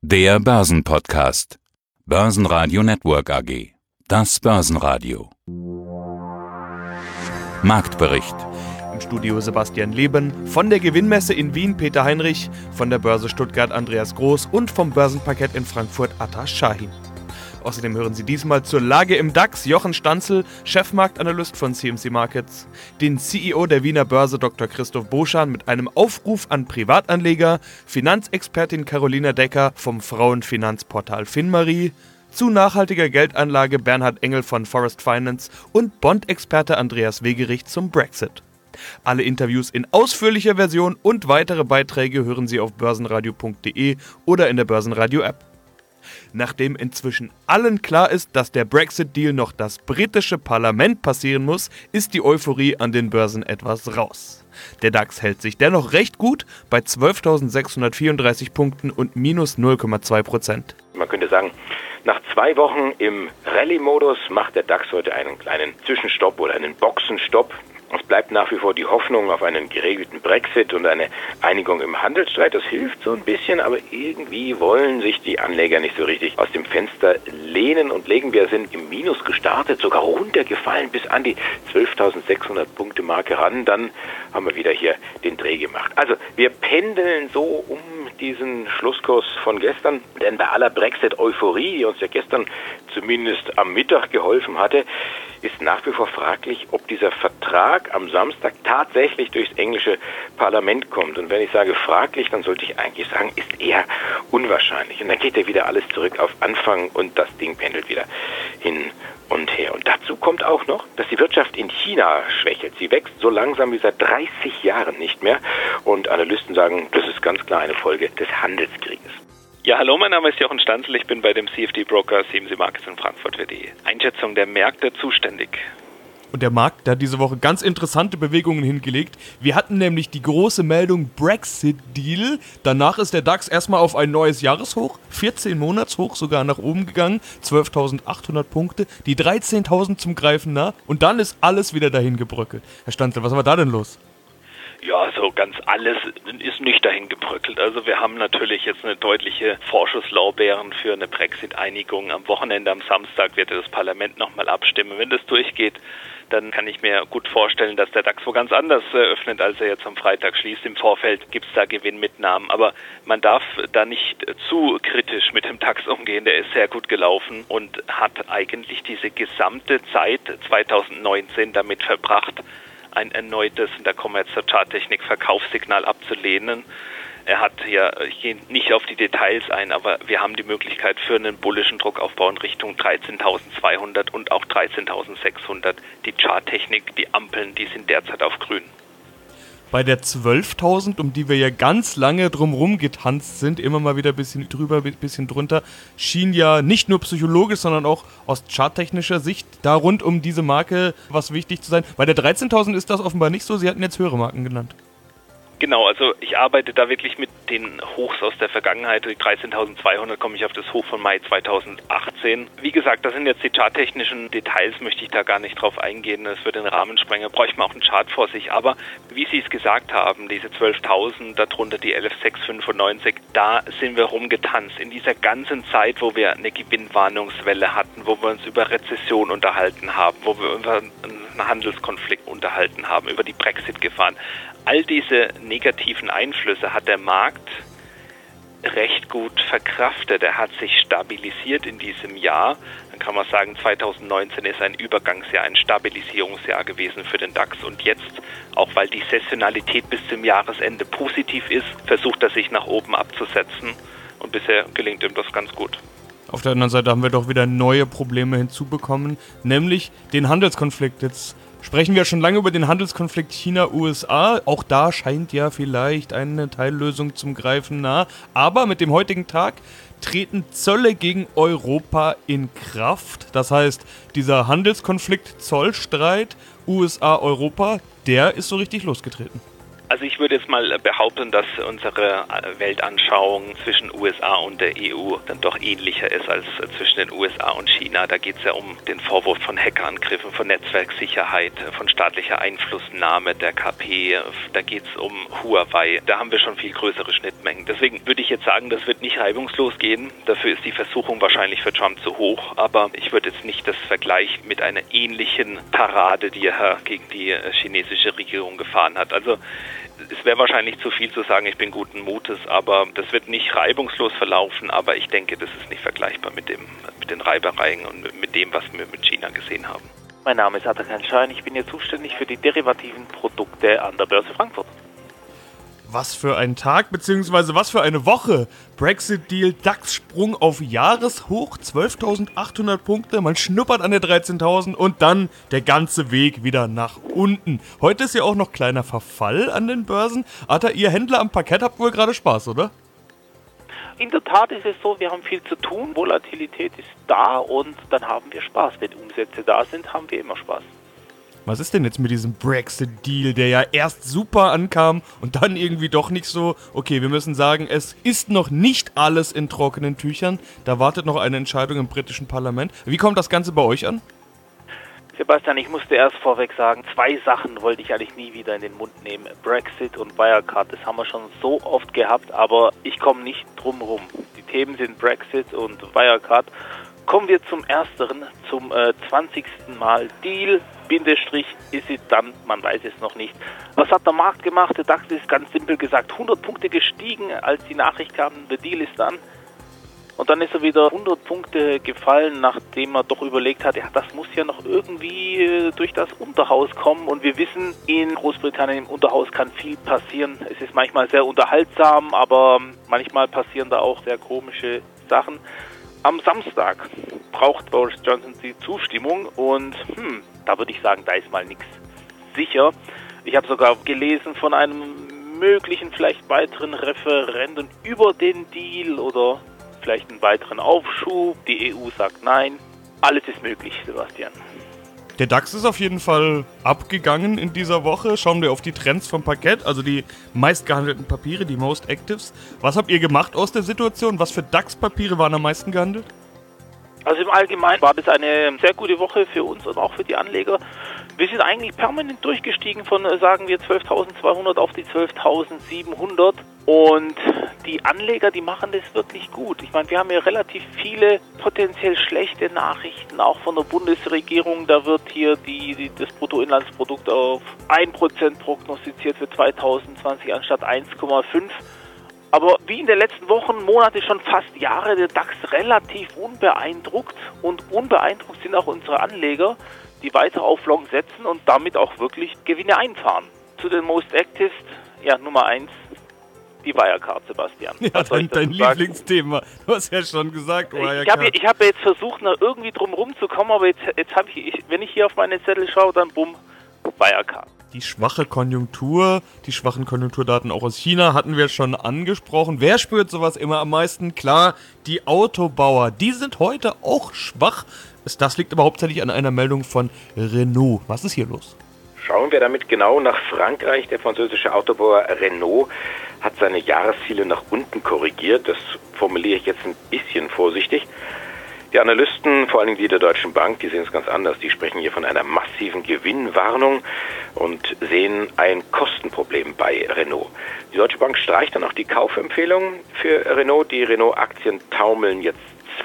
Der Börsenpodcast. Börsenradio Network AG. Das Börsenradio. Marktbericht. Im Studio Sebastian Leben, von der Gewinnmesse in Wien Peter Heinrich, von der Börse Stuttgart Andreas Groß und vom Börsenparkett in Frankfurt Atta Shahin. Außerdem hören Sie diesmal zur Lage im DAX Jochen Stanzel, Chefmarktanalyst von CMC Markets, den CEO der Wiener Börse Dr. Christoph Boschan mit einem Aufruf an Privatanleger, Finanzexpertin Carolina Decker vom Frauenfinanzportal Finmarie, zu nachhaltiger Geldanlage Bernhard Engel von Forest Finance und Bond-Experte Andreas Wegerich zum Brexit. Alle Interviews in ausführlicher Version und weitere Beiträge hören Sie auf börsenradio.de oder in der Börsenradio-App. Nachdem inzwischen allen klar ist, dass der Brexit-Deal noch das britische Parlament passieren muss, ist die Euphorie an den Börsen etwas raus. Der DAX hält sich dennoch recht gut bei 12.634 Punkten und minus 0,2%. Man könnte sagen, nach 2 Wochen im Rallye-Modus macht der DAX heute einen kleinen Zwischenstopp oder einen Boxenstopp. Es bleibt nach wie vor die Hoffnung auf einen geregelten Brexit und eine Einigung im Handelsstreit. Das hilft so ein bisschen, aber irgendwie wollen sich die Anleger nicht so richtig aus dem Fenster lehnen und legen. Wir sind im Minus gestartet, sogar runtergefallen bis an die 12.600 Punkte Marke ran. Dann haben wir wieder hier den Dreh gemacht. Also wir pendeln so um diesen Schlusskurs von gestern, denn bei aller Brexit-Euphorie, die uns ja gestern zumindest am Mittag geholfen hatte, ist nach wie vor fraglich, ob dieser Vertrag am Samstag tatsächlich durchs englische Parlament kommt. Und wenn ich sage fraglich, dann sollte ich eigentlich sagen, ist eher unwahrscheinlich. Und dann geht ja wieder alles zurück auf Anfang und das Ding pendelt wieder hin und her. Und dazu kommt auch noch, dass die Wirtschaft in China schwächelt. Sie wächst so langsam wie seit 30 Jahren nicht mehr. Und Analysten sagen, das ist ganz klar eine Folge des Handelskrieges. Ja, hallo, mein Name ist Jochen Stanzel, ich bin bei dem CFD-Broker CMC Markets in Frankfurt.de. Einschätzung der Märkte zuständig. Und der Markt, der hat diese Woche ganz interessante Bewegungen hingelegt. Wir hatten nämlich die große Meldung Brexit-Deal. Danach ist der DAX erstmal auf ein neues Jahreshoch, 14 Monatshoch sogar nach oben gegangen, 12.800 Punkte, die 13.000 zum Greifen nah. Und dann ist alles wieder dahin gebröckelt. Herr Stanzel, was war da denn los? Ja, so ganz alles ist nicht dahin gebröckelt. Also wir haben natürlich jetzt eine deutliche Vorschusslorbeeren für eine Brexit-Einigung. Am Wochenende, am Samstag wird das Parlament nochmal abstimmen. Wenn das durchgeht, dann kann ich mir gut vorstellen, dass der DAX wo ganz anders öffnet, als er jetzt am Freitag schließt. Im Vorfeld gibt es da Gewinnmitnahmen, aber man darf da nicht zu kritisch mit dem DAX umgehen. Der ist sehr gut gelaufen und hat eigentlich diese gesamte Zeit 2019 damit verbracht, ein erneutes, und da kommen wir jetzt zur Charttechnik, Verkaufssignal abzulehnen. Er hat ja, ich gehe nicht auf die Details ein, aber wir haben die Möglichkeit für einen bullischen Druckaufbau in Richtung 13.200 und auch 13.600. Die Charttechnik, die Ampeln, die sind derzeit auf grün. Bei der 12.000, um die wir ja ganz lange drumherum getanzt sind, immer mal wieder ein bisschen drüber, ein bisschen drunter, schien ja nicht nur psychologisch, sondern auch aus charttechnischer Sicht da rund um diese Marke was wichtig zu sein. Bei der 13.000 ist das offenbar nicht so, Sie hatten jetzt höhere Marken genannt. Genau, also ich arbeite da wirklich mit den Hochs aus der Vergangenheit. 13.200 komme ich auf das Hoch von Mai 2018. Wie gesagt, das sind jetzt die charttechnischen Details, möchte ich da gar nicht drauf eingehen. Das wird den Rahmen sprengen, bräuchte man auch einen Chart vor sich. Aber wie Sie es gesagt haben, diese 12.000, darunter die 11.695, da sind wir rumgetanzt. In dieser ganzen Zeit, wo wir eine Gewinnwarnungswelle hatten, wo wir uns über Rezession unterhalten haben, wo wir über einen Handelskonflikt unterhalten haben, über die Brexit-Gefahren. All diese negativen Einflüsse hat der Markt recht gut verkraftet. Er hat sich stabilisiert in diesem Jahr. Dann kann man sagen, 2019 ist ein Übergangsjahr, ein Stabilisierungsjahr gewesen für den DAX. Und jetzt, auch weil die Saisonalität bis zum Jahresende positiv ist, versucht er sich nach oben abzusetzen. Und bisher gelingt ihm das ganz gut. Auf der anderen Seite haben wir doch wieder neue Probleme hinzubekommen, nämlich den Handelskonflikt. Jetzt sprechen wir schon lange über den Handelskonflikt China-USA. Auch da scheint ja vielleicht eine Teillösung zum Greifen nah. Aber mit dem heutigen Tag treten Zölle gegen Europa in Kraft. Das heißt, dieser Handelskonflikt, Zollstreit USA-Europa, der ist so richtig losgetreten. Also ich würde jetzt mal behaupten, dass unsere Weltanschauung zwischen USA und der EU dann doch ähnlicher ist als zwischen den USA und China. Da geht es ja um den Vorwurf von Hackerangriffen, von Netzwerksicherheit, von staatlicher Einflussnahme der KP. Da geht es um Huawei. Da haben wir schon viel größere Schnittmengen. Deswegen würde ich jetzt sagen, das wird nicht reibungslos gehen. Dafür ist die Versuchung wahrscheinlich für Trump zu hoch. Aber ich würde jetzt nicht das vergleichen mit einer ähnlichen Parade, die er gegen die chinesische Regierung gefahren hat. Also es wäre wahrscheinlich zu viel zu sagen, ich bin guten Mutes, aber das wird nicht reibungslos verlaufen, aber ich denke, das ist nicht vergleichbar mit den Reibereien und mit dem, was wir mit China gesehen haben. Mein Name ist Atakan Schein, ich bin hier zuständig für die derivativen Produkte an der Börse Frankfurt. Was für ein Tag, beziehungsweise was für eine Woche. Brexit-Deal, DAX-Sprung auf Jahreshoch, 12.800 Punkte, man schnuppert an der 13.000 und dann der ganze Weg wieder nach unten. Heute ist ja auch noch kleiner Verfall an den Börsen. Atta, ihr Händler am Parkett habt wohl gerade Spaß, oder? In der Tat ist es so, wir haben viel zu tun, Volatilität ist da und dann haben wir Spaß. Wenn Umsätze da sind, haben wir immer Spaß. Was ist denn jetzt mit diesem Brexit-Deal, der ja erst super ankam und dann irgendwie doch nicht so? Okay, wir müssen sagen, es ist noch nicht alles in trockenen Tüchern. Da wartet noch eine Entscheidung im britischen Parlament. Wie kommt das Ganze bei euch an? Sebastian, ich musste erst vorweg sagen, 2 Sachen wollte ich eigentlich nie wieder in den Mund nehmen. Brexit und Wirecard, das haben wir schon so oft gehabt, aber ich komme nicht drum rum. Die Themen sind Brexit und Wirecard. Kommen wir zum Ersteren, zum 20. Mal Deal, Bindestrich, ist es dann, man weiß es noch nicht. Was hat der Markt gemacht? Der DAX ist ganz simpel gesagt 100 Punkte gestiegen, als die Nachricht kam, der Deal ist dann. Und dann ist er wieder 100 Punkte gefallen, nachdem er doch überlegt hat, ja, das muss ja noch irgendwie durch das Unterhaus kommen. Und wir wissen, in Großbritannien im Unterhaus kann viel passieren. Es ist manchmal sehr unterhaltsam, aber manchmal passieren da auch sehr komische Sachen. Am Samstag braucht Boris Johnson die Zustimmung und da würde ich sagen, da ist mal nichts sicher. Ich habe sogar gelesen von einem möglichen, vielleicht weiteren Referendum über den Deal oder vielleicht einen weiteren Aufschub. Die EU sagt nein. Alles ist möglich, Sebastian. Der DAX ist auf jeden Fall abgegangen in dieser Woche. Schauen wir auf die Trends vom Parkett, also die meistgehandelten Papiere, die Most Actives. Was habt ihr gemacht aus der Situation? Was für DAX-Papiere waren am meisten gehandelt? Also im Allgemeinen war das eine sehr gute Woche für uns und auch für die Anleger. Wir sind eigentlich permanent durchgestiegen von, sagen wir, 12.200 auf die 12.700 und die Anleger, die machen das wirklich gut. Ich meine, wir haben ja relativ viele potenziell schlechte Nachrichten, auch von der Bundesregierung. Da wird hier das Bruttoinlandsprodukt auf 1% prognostiziert für 2020 anstatt 1,5%. Aber wie in den letzten Wochen, Monate, schon fast Jahre, der DAX relativ unbeeindruckt. Und unbeeindruckt sind auch unsere Anleger, die weiter auf Long setzen und damit auch wirklich Gewinne einfahren. Zu den Most Actives, ja, Nummer 1, die Wirecard, Sebastian. Ja, dein Lieblingsthema. Du hast ja schon gesagt, Wirecard. Ich habe jetzt versucht, irgendwie drum rumzukommen, aber jetzt habe ich, wenn ich hier auf meine Zettel schaue, dann bumm, Wirecard. Die schwache Konjunktur, die schwachen Konjunkturdaten auch aus China hatten wir schon angesprochen. Wer spürt sowas immer am meisten? Klar, die Autobauer, die sind heute auch schwach. Das liegt aber hauptsächlich an einer Meldung von Renault. Was ist hier los? Schauen wir damit genau nach Frankreich. Der französische Autobauer Renault hat seine Jahresziele nach unten korrigiert. Das formuliere ich jetzt ein bisschen vorsichtig. Die Analysten, vor allen Dingen die der Deutschen Bank, die sehen es ganz anders. Die sprechen hier von einer massiven Gewinnwarnung und sehen ein Kostenproblem bei Renault. Die Deutsche Bank streicht dann auch die Kaufempfehlung für Renault. Die Renault-Aktien taumeln jetzt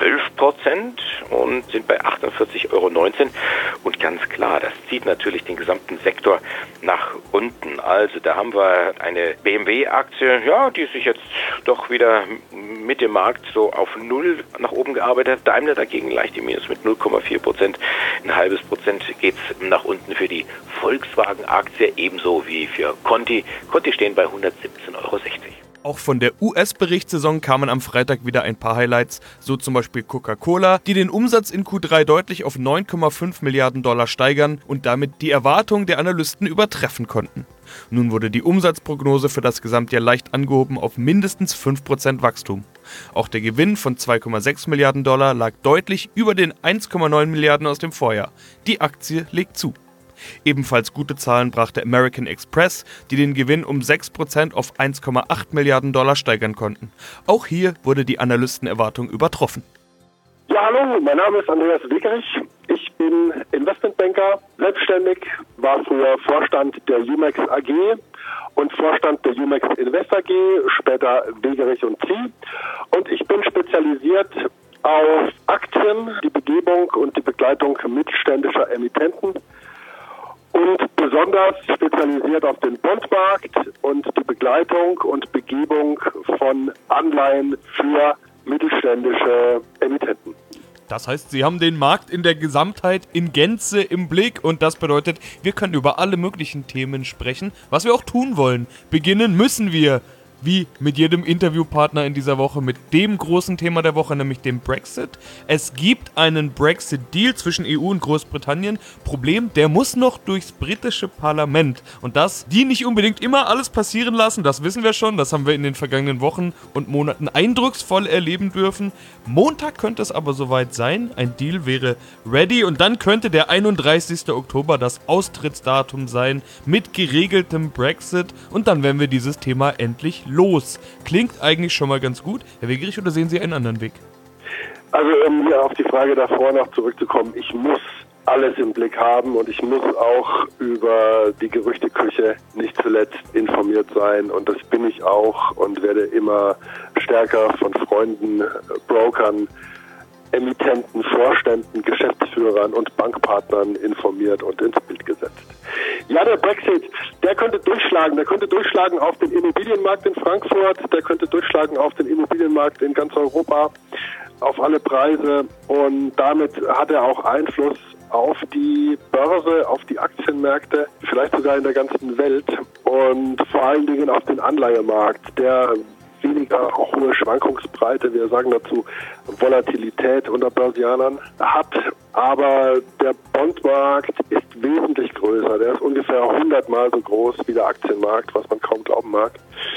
12% und sind bei 48,19 €. Und ganz klar, das zieht natürlich den gesamten Sektor nach unten. Also da haben wir eine BMW-Aktie, ja, die sich jetzt doch wieder mit dem Markt so auf 0 nach oben gearbeitet hat. Daimler dagegen leicht im Minus mit 0,4%. Ein halbes Prozent geht es nach unten für die Volkswagen-Aktie, ebenso wie für Conti. Conti stehen bei 117,60 €. Auch von der US-Berichtssaison kamen am Freitag wieder ein paar Highlights, so zum Beispiel Coca-Cola, die den Umsatz in Q3 deutlich auf 9,5 Milliarden $ steigern und damit die Erwartungen der Analysten übertreffen konnten. Nun wurde die Umsatzprognose für das Gesamtjahr leicht angehoben auf mindestens 5% Wachstum. Auch der Gewinn von 2,6 Milliarden $ lag deutlich über den 1,9 Milliarden aus dem Vorjahr. Die Aktie legt zu. Ebenfalls gute Zahlen brachte American Express, die den Gewinn um 6% auf 1,8 Milliarden Dollar steigern konnten. Auch hier wurde die Analystenerwartung übertroffen. Ja, hallo, mein Name ist Andreas Wegerich. Ich bin Investmentbanker, selbstständig, war früher Vorstand der Umex AG und Vorstand der Umex Invest AG, später Wegerich und Zieh. Und ich bin spezialisiert auf Aktien, die Begebung und die Begleitung mittelständischer Emittenten und besonders spezialisiert auf den Bondmarkt und die Begleitung und Begebung von Anleihen für mittelständische Emittenten. Das heißt, Sie haben den Markt in der Gesamtheit in Gänze im Blick und das bedeutet, wir können über alle möglichen Themen sprechen, was wir auch tun wollen. Beginnen müssen wir, wie mit jedem Interviewpartner in dieser Woche, mit dem großen Thema der Woche, nämlich dem Brexit. Es gibt einen Brexit-Deal zwischen EU und Großbritannien. Problem, der muss noch durchs britische Parlament. Und dass die nicht unbedingt immer alles passieren lassen, das wissen wir schon. Das haben wir in den vergangenen Wochen und Monaten eindrucksvoll erleben dürfen. Montag könnte es aber soweit sein. Ein Deal wäre ready und dann könnte der 31. Oktober das Austrittsdatum sein mit geregeltem Brexit. Und dann werden wir dieses Thema endlich los. Klingt eigentlich schon mal ganz gut. Herr Wegerich, oder sehen Sie einen anderen Weg? Also um hier auf die Frage davor noch zurückzukommen, ich muss alles im Blick haben und ich muss auch über die Gerüchteküche nicht zuletzt informiert sein und das bin ich auch und werde immer stärker von Freunden, Brokern, Emittenten, Vorständen, Geschäftsführern und Bankpartnern informiert und ins Bild gesetzt. Ja, der Brexit, der könnte durchschlagen auf den Immobilienmarkt in Frankfurt, der könnte durchschlagen auf den Immobilienmarkt in ganz Europa, auf alle Preise und damit hat er auch Einfluss auf die Börse, auf die Aktienmärkte, vielleicht sogar in der ganzen Welt und vor allen Dingen auf den Anleihemarkt, der weniger hohe Schwankungsbreite, wir sagen dazu Volatilität unter Börsianern hat, aber der Bondmarkt ist wesentlich größer, der ist ungefähr 100-mal so groß wie der Aktienmarkt, was man kaum glauben mag.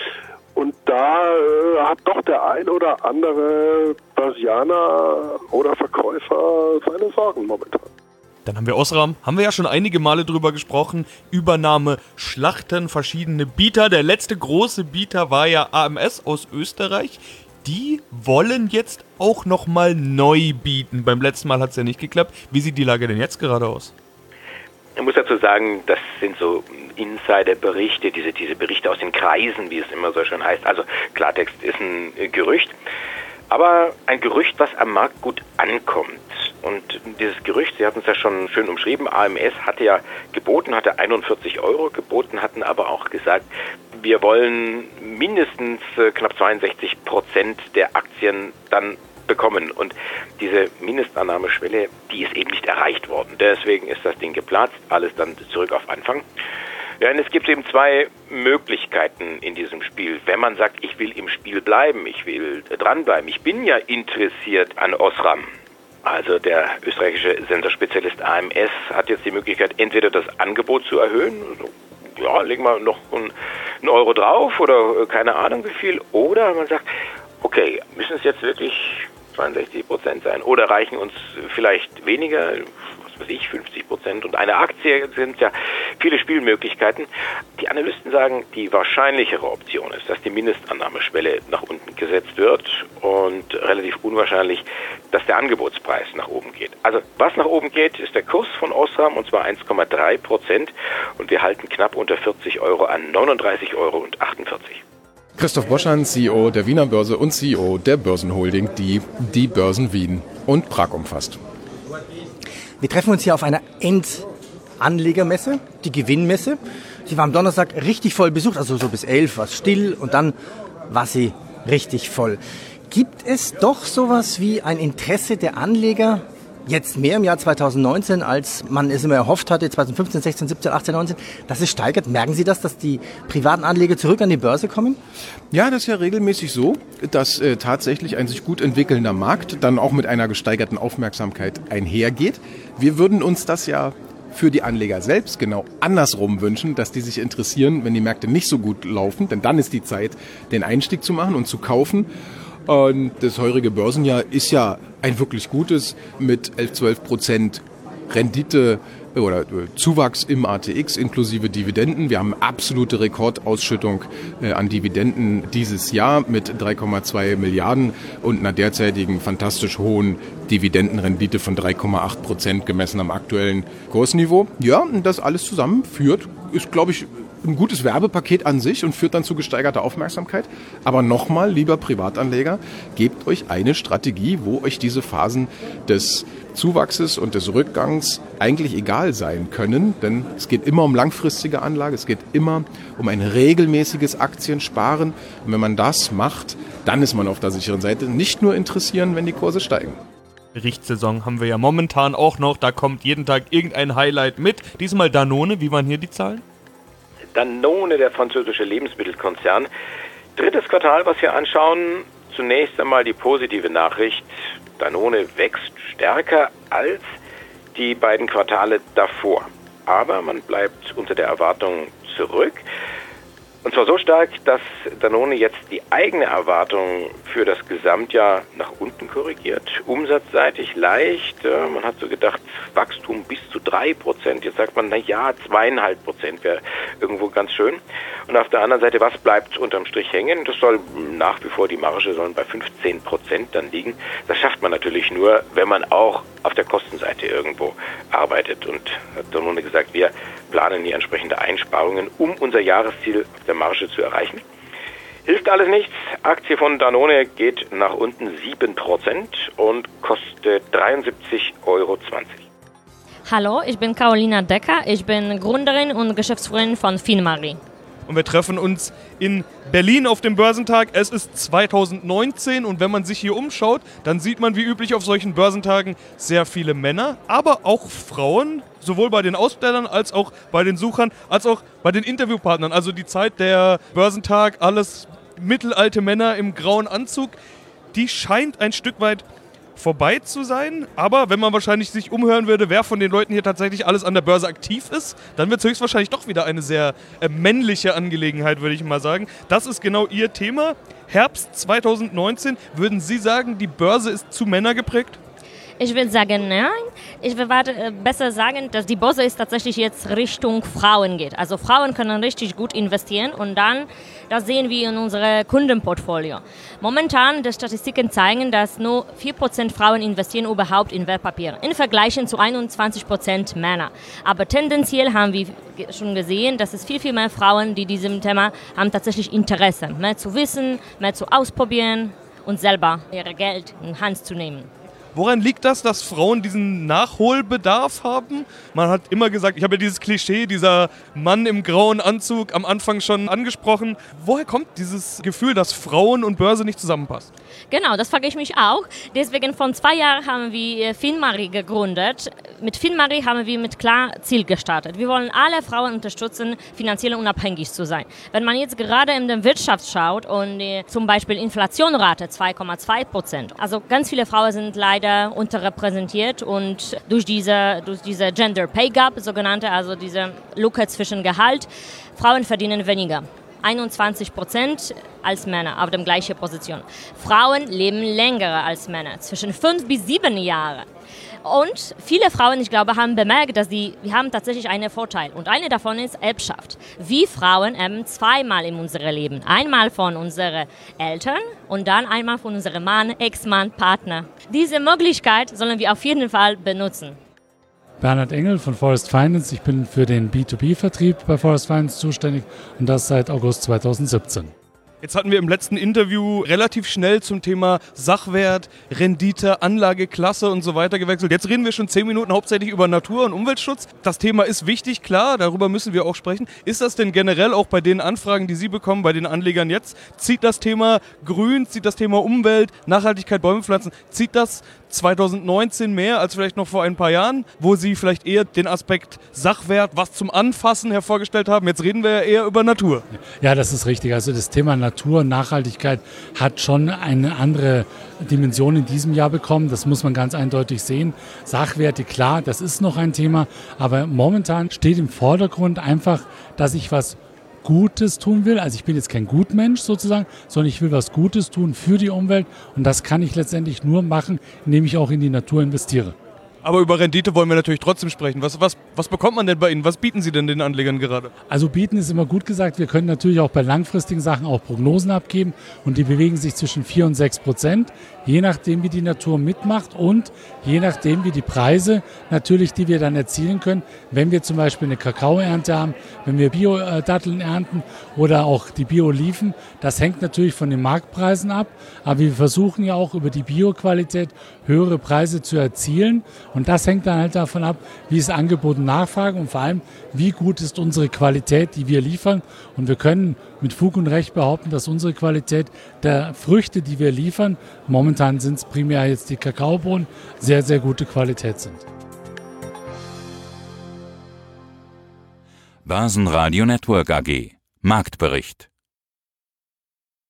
Und da hat doch der ein oder andere Börsianer oder Verkäufer seine Sorgen momentan. Dann haben wir Osram, haben wir ja schon einige Male drüber gesprochen, Übernahme, Schlachten, verschiedene Bieter. Der letzte große Bieter war ja AMS aus Österreich. Die wollen jetzt auch nochmal neu bieten. Beim letzten Mal hat es ja nicht geklappt. Wie sieht die Lage denn jetzt gerade aus? Ich muss dazu sagen, das sind so Insider-Berichte, diese Berichte aus den Kreisen, wie es immer so schön heißt. Also Klartext ist ein Gerücht. Aber ein Gerücht, was am Markt gut ankommt. Und dieses Gerücht, Sie hatten es ja schon schön umschrieben, AMS hatte ja geboten, hatte 41 € geboten, hatten aber auch gesagt, wir wollen mindestens knapp 62% der Aktien dann bekommen. Und diese Mindestannahmeschwelle, die ist eben nicht erreicht worden. Deswegen ist das Ding geplatzt, alles dann zurück auf Anfang. Ja, und es gibt eben zwei Möglichkeiten in diesem Spiel. Wenn man sagt, ich will im Spiel bleiben, ich will dranbleiben, ich bin ja interessiert an Osram. Also der österreichische Sensorspezialist AMS hat jetzt die Möglichkeit, entweder das Angebot zu erhöhen, also, ja, legen wir noch einen Euro drauf oder keine Ahnung wie viel, oder man sagt, okay, müssen es jetzt wirklich 62% sein oder reichen uns vielleicht weniger, 50% und eine Aktie sind ja viele Spielmöglichkeiten. Die Analysten sagen, die wahrscheinlichere Option ist, dass die Mindestannahmeschwelle nach unten gesetzt wird und relativ unwahrscheinlich, dass der Angebotspreis nach oben geht. Also was nach oben geht, ist der Kurs von Osram und zwar 1,3% und wir halten knapp unter 40 € an 39,48 €. Christoph Boschan, CEO der Wiener Börse und CEO der Börsenholding, die die Börsen Wien und Prag umfasst. Wir treffen uns hier auf einer Endanlegermesse, die Gewinnmesse. Die war am Donnerstag richtig voll besucht, also so bis 11 war es still und dann war sie richtig voll. Gibt es doch sowas wie ein Interesse der Anleger, jetzt mehr im Jahr 2019, als man es immer erhofft hatte, 2015, 16, 17, 18, 19, dass es steigert? Merken Sie das, dass die privaten Anleger zurück an die Börse kommen? Ja, das ist ja regelmäßig so, dass tatsächlich ein sich gut entwickelnder Markt dann auch mit einer gesteigerten Aufmerksamkeit einhergeht. Wir würden uns das ja für die Anleger selbst genau andersrum wünschen, dass die sich interessieren, wenn die Märkte nicht so gut laufen, denn dann ist die Zeit, den Einstieg zu machen und zu kaufen. Und das heurige Börsenjahr ist ja ein wirklich gutes mit 11-12% Rendite Zuwachs im ATX inklusive Dividenden. Wir haben absolute Rekordausschüttung an Dividenden dieses Jahr mit 3,2 Milliarden und einer derzeitigen fantastisch hohen Dividendenrendite von 3,8% gemessen am aktuellen Kursniveau. Ja, und das alles zusammen ist, glaube ich, ein gutes Werbepaket an sich und führt dann zu gesteigerter Aufmerksamkeit. Aber nochmal, lieber Privatanleger, gebt euch eine Strategie, wo euch diese Phasen des Zuwachses und des Rückgangs eigentlich egal sein können. Denn es geht immer um langfristige Anlage, es geht immer um ein regelmäßiges Aktiensparen. Und wenn man das macht, dann ist man auf der sicheren Seite. Nicht nur interessieren, wenn die Kurse steigen. Berichtssaison haben wir ja momentan auch noch. Da kommt jeden Tag irgendein Highlight mit. Diesmal Danone. Wie waren hier die Zahlen? Danone, der französische Lebensmittelkonzern. Drittes Quartal, was wir anschauen. Zunächst einmal die positive Nachricht. Danone wächst stärker als die beiden Quartale davor. Aber man bleibt unter der Erwartung zurück. Und zwar so stark, dass Danone jetzt die eigene Erwartung für das Gesamtjahr nach unten korrigiert. Umsatzseitig leicht. Man hat so gedacht, Wachstum bis zu 3%. Jetzt sagt man, 2,5% wäre irgendwo ganz schön. Und auf der anderen Seite, was bleibt unterm Strich hängen? Das soll nach wie vor, die Marge sollen bei 15% dann liegen. Das schafft man natürlich nur, wenn man auch auf der Kostenseite irgendwo arbeitet. Und hat Danone gesagt, wir planen hier entsprechende Einsparungen, um unser Jahresziel auf der Marge zu erreichen. Hilft alles nichts. Aktie von Danone geht nach unten 7% und kostet 73,20 €. Hallo, ich bin Carolina Decker. Ich bin Gründerin und Geschäftsführerin von Finmari. Und wir treffen uns in Berlin auf dem Börsentag. Es ist 2019 und wenn man sich hier umschaut, dann sieht man wie üblich auf solchen Börsentagen sehr viele Männer, aber auch Frauen, sowohl bei den Ausstellern als auch bei den Suchern, als auch bei den Interviewpartnern. Also die Zeit der Börsentag, alles mittelalte Männer im grauen Anzug, die scheint ein Stück weit vorbei zu sein, aber wenn man wahrscheinlich sich umhören würde, wer von den Leuten hier tatsächlich alles an der Börse aktiv ist, dann wird es höchstwahrscheinlich doch wieder eine sehr männliche Angelegenheit, würde ich mal sagen. Das ist genau Ihr Thema. Herbst 2019, würden Sie sagen, die Börse ist zu männergeprägt? Ich würde sagen, nein. Ich würde besser sagen, dass die Börse ist tatsächlich jetzt Richtung Frauen geht. Also Frauen können richtig gut investieren und dann, das sehen wir in unserem Kundenportfolio. Momentan, die Statistiken zeigen, dass nur 4% Frauen investieren überhaupt in Wertpapiere, in Vergleich zu 21% Männer. Aber tendenziell haben wir schon gesehen, dass es viel, viel mehr Frauen, die diesem Thema haben tatsächlich Interesse, mehr zu wissen, mehr zu ausprobieren und selber ihr Geld in Hand zu nehmen. Woran liegt das, dass Frauen diesen Nachholbedarf haben? Man hat immer gesagt, ich habe ja dieses Klischee, dieser Mann im grauen Anzug am Anfang schon angesprochen. Woher kommt dieses Gefühl, dass Frauen und Börse nicht zusammenpassen? Genau, das frage ich mich auch. Deswegen vor 2 Jahren haben wir Finmari gegründet. Mit Finmari haben wir mit klar Ziel gestartet. Wir wollen alle Frauen unterstützen, finanziell unabhängig zu sein. Wenn man jetzt gerade in der Wirtschaft schaut und zum Beispiel Inflationrate 2,2%. Also ganz viele Frauen sind leider unterrepräsentiert und durch diese Gender Pay Gap, sogenannte, also diese Lücke zwischen Gehalt, Frauen verdienen weniger. 21% als Männer auf der gleichen Position. Frauen leben länger als Männer, zwischen 5 bis 7 Jahre. Und viele Frauen, ich glaube, haben bemerkt, dass wir haben tatsächlich einen Vorteil. Und eine davon ist Erbschaft. Wir Frauen erben 2-mal in unserem Leben. Einmal von unseren Eltern und dann einmal von unserem Mann, Ex-Mann, Partner. Diese Möglichkeit sollen wir auf jeden Fall benutzen. Bernhard Engel von Forest Finance. Ich bin für den B2B-Vertrieb bei Forest Finance zuständig und das seit August 2017. Jetzt hatten wir im letzten Interview relativ schnell zum Thema Sachwert, Rendite, Anlageklasse und so weiter gewechselt. Jetzt reden wir schon 10 Minuten hauptsächlich über Natur- und Umweltschutz. Das Thema ist wichtig, klar, darüber müssen wir auch sprechen. Ist das denn generell auch bei den Anfragen, die Sie bekommen, bei den Anlegern jetzt, zieht das Thema Grün, zieht das Thema Umwelt, Nachhaltigkeit, Bäume pflanzen, zieht das 2019 mehr als vielleicht noch vor ein paar Jahren, wo Sie vielleicht eher den Aspekt Sachwert, was zum Anfassen hervorgestellt haben? Jetzt reden wir ja eher über Natur. Ja, das ist richtig. Also das Thema Natur und Nachhaltigkeit hat schon eine andere Dimension in diesem Jahr bekommen. Das muss man ganz eindeutig sehen. Sachwerte, klar, das ist noch ein Thema. Aber momentan steht im Vordergrund einfach, dass ich was Gutes tun will. Also ich bin jetzt kein Gutmensch sozusagen, sondern ich will was Gutes tun für die Umwelt. Und das kann ich letztendlich nur machen, indem ich auch in die Natur investiere. Aber über Rendite wollen wir natürlich trotzdem sprechen. Was bekommt man denn bei Ihnen? Was bieten Sie denn den Anlegern gerade? Also bieten ist immer gut gesagt. Wir können natürlich auch bei langfristigen Sachen auch Prognosen abgeben und die bewegen sich zwischen 4 und 6%, je nachdem wie die Natur mitmacht und je nachdem wie die Preise natürlich, die wir dann erzielen können, wenn wir zum Beispiel eine Kakaoernte haben, wenn wir Bio-Datteln ernten oder auch die Bio-Oliven. Das hängt natürlich von den Marktpreisen ab, aber wir versuchen ja auch über die Bio-Qualität höhere Preise zu erzielen. Und das hängt dann halt davon ab, wie ist Angebot und Nachfrage und vor allem, wie gut ist unsere Qualität, die wir liefern. Und wir können mit Fug und Recht behaupten, dass unsere Qualität der Früchte, die wir liefern, momentan sind es primär jetzt die Kakaobohnen, sehr, sehr gute Qualität sind. Börsenradio Network AG. Marktbericht.